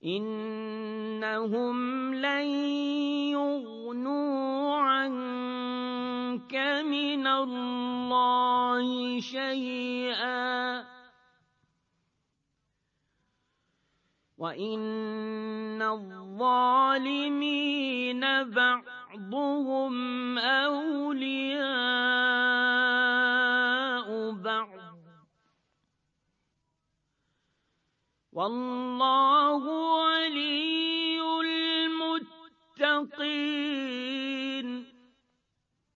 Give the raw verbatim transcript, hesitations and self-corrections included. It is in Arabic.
إنهم لن يغنوا عنك من الله شيئا وإن الظالمين بعضهم أولياء بعض والله ولي المتقين